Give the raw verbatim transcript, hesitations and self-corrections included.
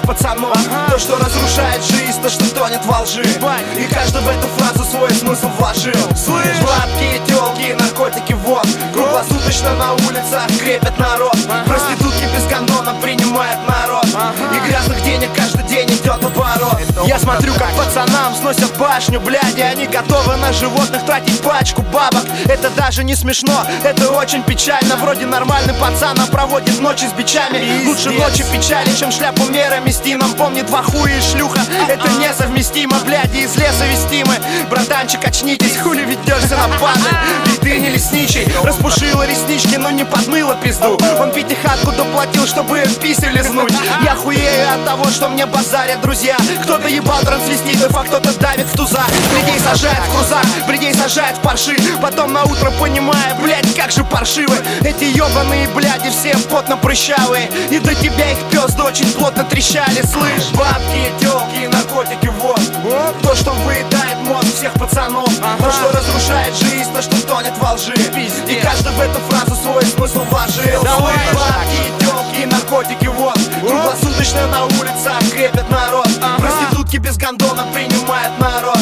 пацанов. То, что разрушает жизнь, то, что тонет во лжи. И каждый в эту фразу свой смысл вложил. Слышь, бабки, тёлки, наркотики, вот. Круглосуточно на улицах крепят народ. Проститутки без кондона принимают народ. И грязных денег каждый день идет оборот. Я смотрю, как пацанам сносят башню, блядь, и они готовы на животных тратить пачку бабок. Это даже не смешно, это очень печально. Вроде нормальный пацан, а проводит ночи с бичами. Лучше ночи печали, чем шляпу мерами стимом. Помни, два хуя и шлюха, это несовместимо, блядь, и из леса вести мы. Братанчик, очнитесь, хули ведешься на падаль. Ведь ты не лесничий, распушила реснички, но не подмыла пизду. Он пятихатку доплатил, чтобы в писе лизнуть. Я хуею от того, что мне базарят друзья. Кто-то ебал трансвеститов, а кто-то давит в туза. Блядей сажает в крузак, блядей сажает в парши. Потом на утро понимая, блядь, как же паршивы эти ебаные бляди, все потно прыщавые. И до тебя их пёзды очень плотно трещали. Слышь, бабки, тёлки, наркотики, вот. То, что выедает мозг всех пацанов. То, что разрушает жизнь, то, что тонет во лжи. И каждый в эту фразу свой смысл вложил. Слышь, бабки, тёлки, наркотики, вот. Круглосуточно на улицах крепят народ. Проститутки без гондона принимают народ.